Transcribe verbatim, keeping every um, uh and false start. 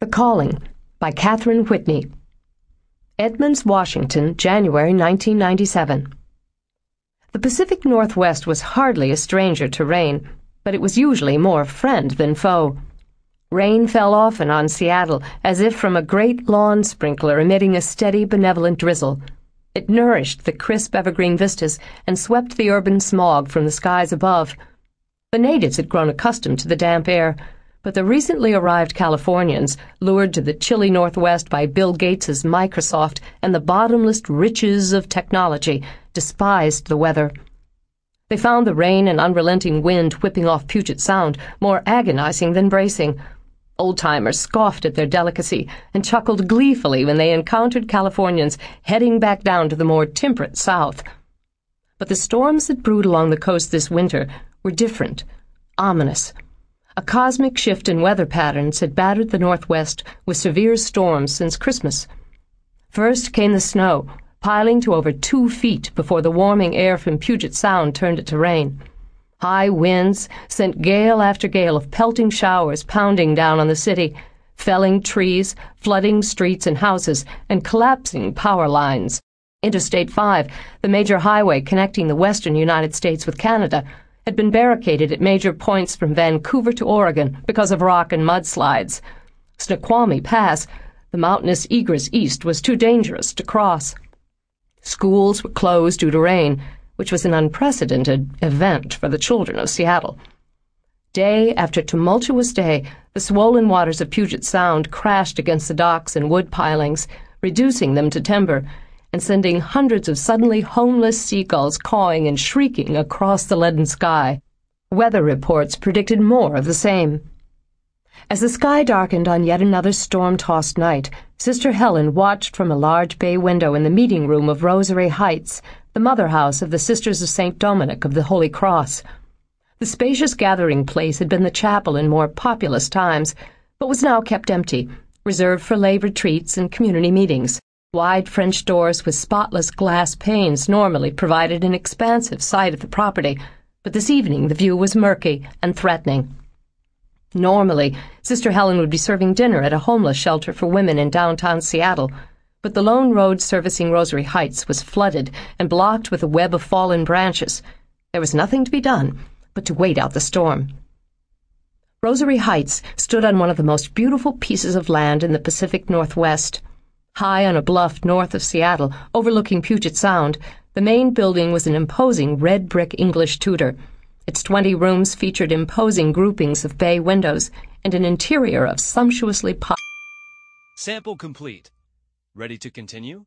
The Calling by Catherine Whitney. Edmonds, Washington, January nineteen ninety-seven. The Pacific Northwest was hardly a stranger to rain, but it was usually more friend than foe. Rain fell often on Seattle, as if from a great lawn sprinkler emitting a steady, benevolent drizzle. It nourished the crisp evergreen vistas and swept the urban smog from the skies above. The natives had grown accustomed to the damp air, but the recently arrived Californians, lured to the chilly Northwest by Bill Gates's Microsoft and the bottomless riches of technology, despised the weather. They found the rain and unrelenting wind whipping off Puget Sound more agonizing than bracing. Old-timers scoffed at their delicacy and chuckled gleefully when they encountered Californians heading back down to the more temperate South. But the storms that brewed along the coast this winter were different, ominous. A cosmic shift in weather patterns had battered the Northwest with severe storms since Christmas. First came the snow, piling to over two feet before the warming air from Puget Sound turned it to rain. High winds sent gale after gale of pelting showers pounding down on the city, felling trees, flooding streets and houses, and collapsing power lines. Interstate five, the major highway connecting the western United States with Canada, had been barricaded at major points from Vancouver to Oregon because of rock and mudslides. Snoqualmie Pass, the mountainous egress east, was too dangerous to cross. Schools were closed due to rain, which was an unprecedented event for the children of Seattle. Day after tumultuous day, the swollen waters of Puget Sound crashed against the docks and wood pilings, reducing them to timber, and sending hundreds of suddenly homeless seagulls cawing and shrieking across the leaden sky. Weather reports predicted more of the same. As the sky darkened on yet another storm-tossed night, Sister Helen watched from a large bay window in the meeting room of Rosary Heights, the mother house of the Sisters of Saint Dominic of the Holy Cross. The spacious gathering place had been the chapel in more populous times, but was now kept empty, reserved for lay retreats and community meetings. Wide French doors with spotless glass panes normally provided an expansive sight of the property, but this evening the view was murky and threatening. Normally, Sister Helen would be serving dinner at a homeless shelter for women in downtown Seattle, but the lone road servicing Rosary Heights was flooded and blocked with a web of fallen branches. There was nothing to be done but to wait out the storm. Rosary Heights stood on one of the most beautiful pieces of land in the Pacific Northwest. High on a bluff north of Seattle, overlooking Puget Sound, the main building was an imposing red-brick English Tudor. Its twenty rooms featured imposing groupings of bay windows and an interior of sumptuously polished. Sample complete. Ready to continue?